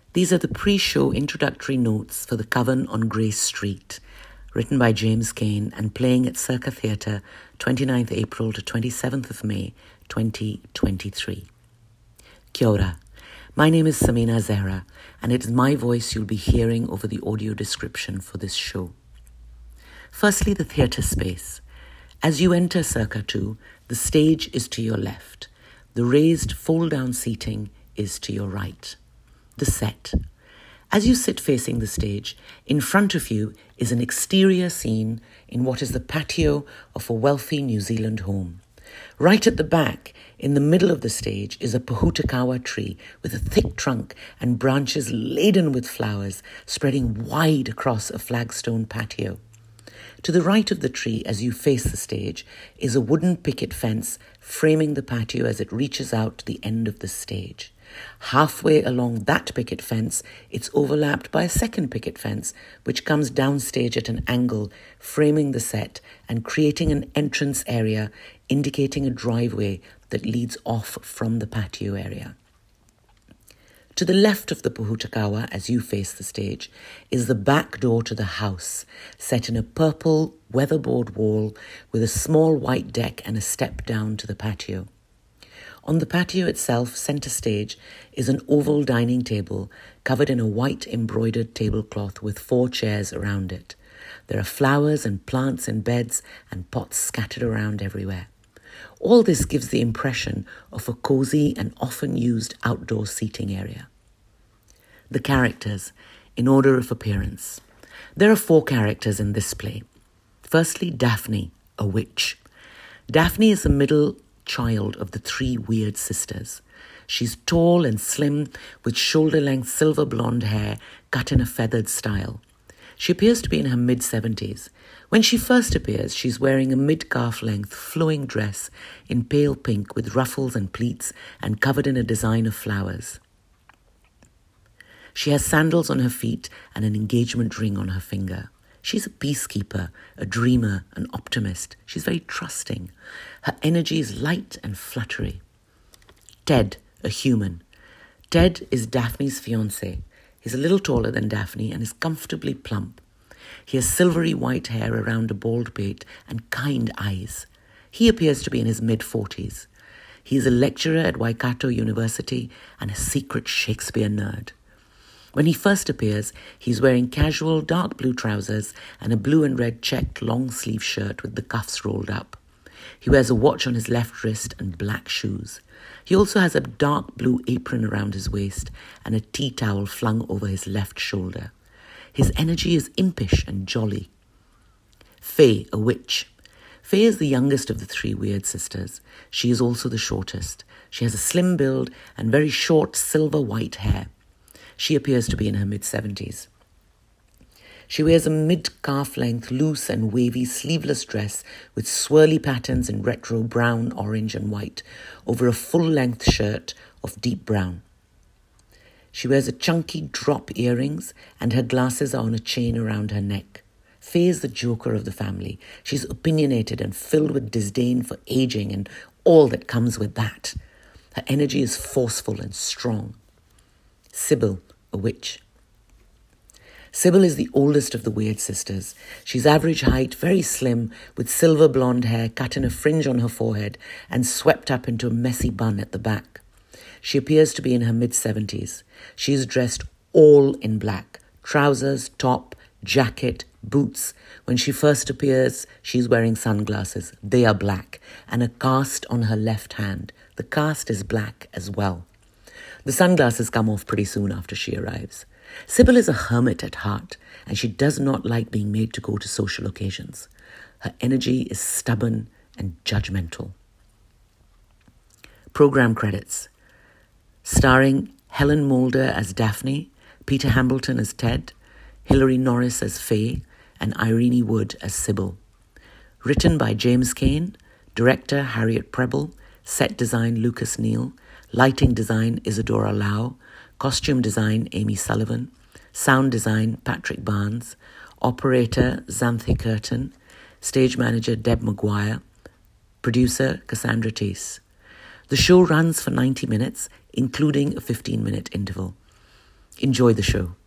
These are the pre-show introductory notes for The Coven on Grace Street, written by James Cain and playing at Circa Theatre, 29th April to 27th of May, 2023. Kia ora. My name is Samina Zehra, and it is my voice you'll be hearing over the audio description for this show. Firstly, the theatre space. As you enter Circa 2, the stage is to your left. The raised fold-down seating is to your right. The set. As you sit facing the stage, in front of you is an exterior scene in what is the patio of a wealthy New Zealand home. Right at the back, in the middle of the stage, is a pohutakawa tree with a thick trunk and branches laden with flowers spreading wide across a flagstone patio. To the right of the tree, as you face the stage, is a wooden picket fence framing the patio as it reaches out to the end of the stage. Halfway along that picket fence, it's overlapped by a second picket fence, which comes downstage at an angle, framing the set and creating an entrance area, indicating a driveway that leads off from the patio area. To the left of the pohutakawa, as you face the stage, is the back door to the house, set in a purple weatherboard wall with a small white deck and a step down to the patio. On the patio itself, centre stage, is an oval dining table covered in a white embroidered tablecloth with 4 chairs around it. There are flowers and plants in beds and pots scattered around everywhere. All this gives the impression of a cosy and often used outdoor seating area. The characters, in order of appearance. There are 4 characters in this play. Firstly, Daphne, a witch. Daphne is the middle child of the 3 weird sisters. She's tall and slim with shoulder-length silver blonde hair cut in a feathered style. She appears to be in her mid-70s. When she first appears, she's wearing a mid-calf length flowing dress in pale pink with ruffles and pleats and covered in a design of flowers. She has sandals on her feet and an engagement ring on her finger. She's a peacekeeper, a dreamer, an optimist. She's very trusting. Her energy is light and fluttery. Ted, a human. Ted is Daphne's fiancé. He's a little taller than Daphne and is comfortably plump. He has silvery white hair around a bald pate and kind eyes. He appears to be in his mid-40s. He is a lecturer at Waikato University and a secret Shakespeare nerd. When he first appears, he's wearing casual dark blue trousers and a blue and red checked long-sleeve shirt with the cuffs rolled up. He wears a watch on his left wrist and black shoes. He also has a dark blue apron around his waist and a tea towel flung over his left shoulder. His energy is impish and jolly. Faye, a witch. Faye is the youngest of the 3 weird sisters. She is also the shortest. She has a slim build and very short silver-white hair. She appears to be in her mid-70s. She wears a mid-calf length, loose and wavy sleeveless dress with swirly patterns in retro brown, orange and white over a full-length shirt of deep brown. She wears a chunky drop earrings and her glasses are on a chain around her neck. Faye is the joker of the family. She's opinionated and filled with disdain for aging and all that comes with that. Her energy is forceful and strong. Sybil, a witch. Sybil is the oldest of the weird sisters. She's average height, very slim, with silver blonde hair cut in a fringe on her forehead and swept up into a messy bun at the back. She appears to be in her mid-70s. She is dressed all in black. Trousers, top, jacket, boots. When she first appears, she's wearing sunglasses. They are black, and a cast on her left hand. The cast is black as well. The sunglasses come off pretty soon after she arrives. Sybil is a hermit at heart, and she does not like being made to go to social occasions. Her energy is stubborn and judgmental. Program credits. Starring Helen Mulder as Daphne, Peter Hambleton as Ted, Hilary Norris as Faye, and Irene Wood as Sybil. Written by James Cain, director Harriet Preble, set design Lucas Neal, lighting design Isadora Lau, costume design Amy Sullivan, sound design Patrick Barnes, operator Xanthi Curtin, stage manager Deb Maguire, producer Cassandra Teese. The show runs for 90 minutes, including a 15-minute interval. Enjoy the show.